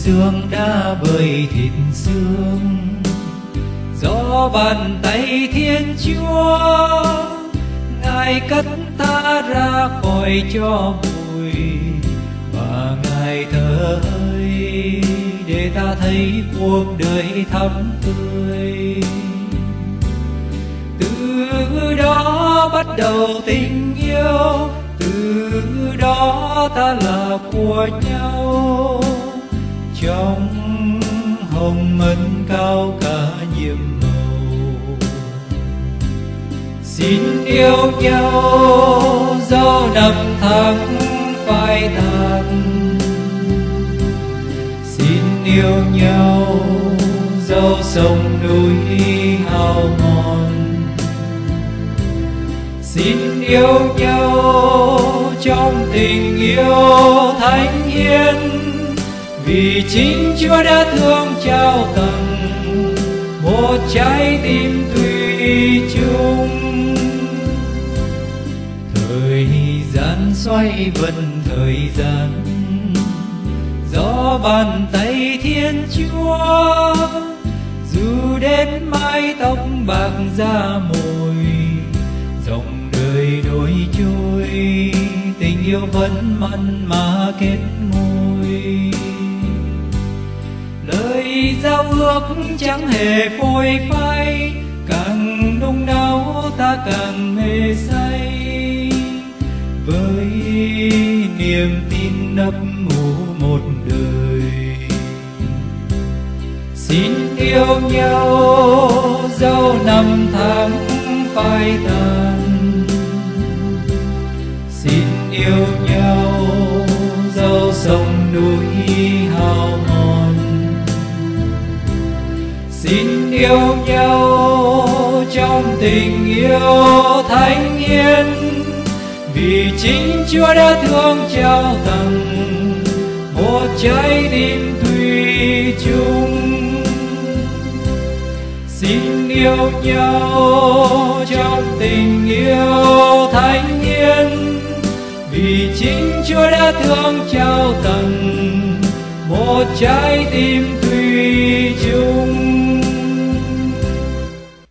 xương đã bời thịt xương. Do bàn tay Thiên Chúa, Ngài cất ta ra khỏi tro bụi, và Ngài thở hơi để ta thấy cuộc đời thắm tươi. Từ đó bắt đầu tình yêu, từ đó ta là của nhau. Trong hồng ân cao cả nhiệm màu, xin yêu nhau dẫu năm tháng phai tàn. Xin yêu nhau dẫu sông núi hao mòn. Xin yêu nhau trong tình yêu thánh hiến, vì chính Chúa đã thương trao tặng một trái tim thủy chung. Thời gian xoay vần thời gian, do bàn tay Thiên Chúa. Dù đến mái tóc bạc da mồi, dòng đời đôi trôi, tình yêu vẫn mặn mà kết ngôi. Lời giao ước chẳng hề phôi phai, càng nung náo ta càng mê say. Với niềm tin nấp ngủ một đời, xin yêu nhau dẫu năm tháng phai tàn. Xin yêu nhau dẫu sông núi hao mòn. Xin yêu nhau trong tình yêu thánh hiến, vì chính Chúa đã thương trao tặng một trái tim thủy chung. Xin yêu nhau trong tình yêu thánh hiến, vì chính Chúa đã thương trao tặng một trái tim thủy